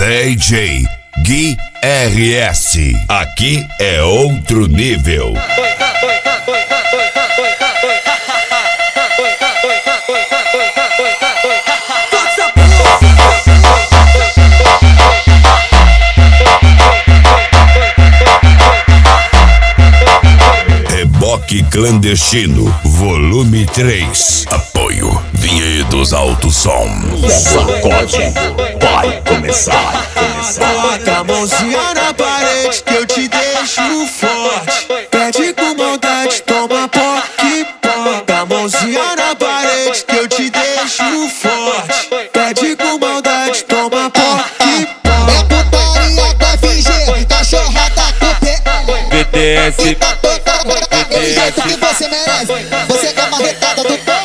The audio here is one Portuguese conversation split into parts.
DJ Gui RS. Aqui é outro nível. Reboque Clandestino, volume 3. Apoio Vinhedos Alto Som. Sacode, vai começar. Bota a mãozinha na parede que eu te deixo forte. Pede com maldade, toma poque. Bota a mãozinha na parede que eu te deixo forte. Pede com maldade, toma poque. É putaria da FG, cachorrada do PL. BTS, É do jeito que você merece. Você é marretada do pé.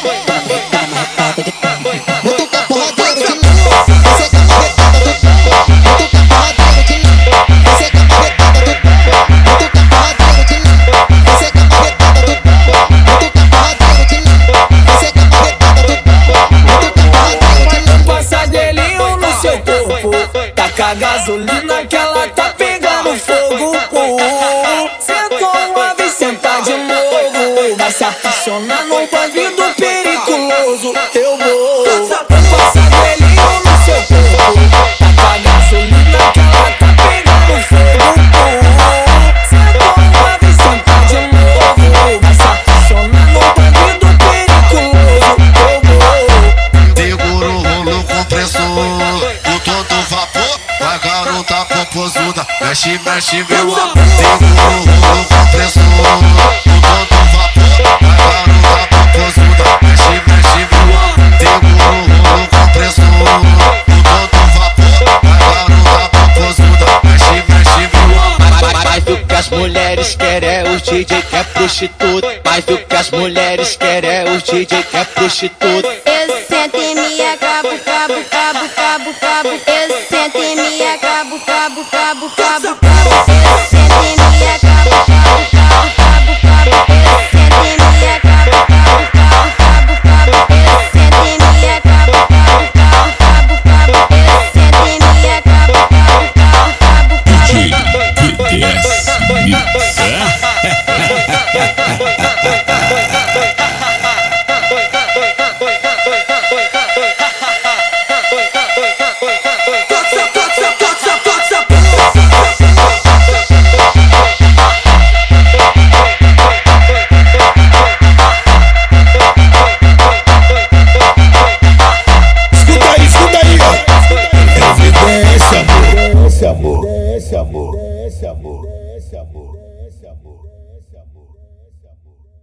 Muito caporradeiro de luz. Você é marretada do pé. Muito caporradeiro de luz. Você é marretada do pé. Muito caporradeiro de luz. Você é marretada do pé. Muito caporradeiro de luz. Você é marretada do pé. Muito caporradeiro de luz. Passa gelinho no seu corpo. Taca a gasolina que ela tá pegando fogo. Sentou uma vez, senta de novo. Vai se apaixonar num bandido periculoso. Eu vou passar gelinho no seu corpo. Taca a gasolina que ela tá pegando fogo. Sentou uma vez, senta de novo. Vai se apaixonar num bandido periculoso. Eu vou. Segura o rolo compressor, o todo vapor. Vai garota popozuda, mexe, mexe meu amor. Segura o rolo compressor, o todo vapor. Vai garota popozuda, mexe, mexe meu amor. Segura o rolo compressor, o todo vapor. Vai garota popozuda, mexe, mexe meu amor. mais do que as mulheres querem é os DJ que é prostituta. Mais do que as mulheres querem é os DJ que é prostituta. Eu sento e me acabo, cabo. Eu sento e me acabo, cabo. Eu sento e me acabo, cabo. Eu sento e me acabo, cabo. Eu sento e me acabo, cabo. Eu sento e me acabo, cabo. DJ BTS Mix. Escuta aí, ó. Evidência, amor. Esse amor.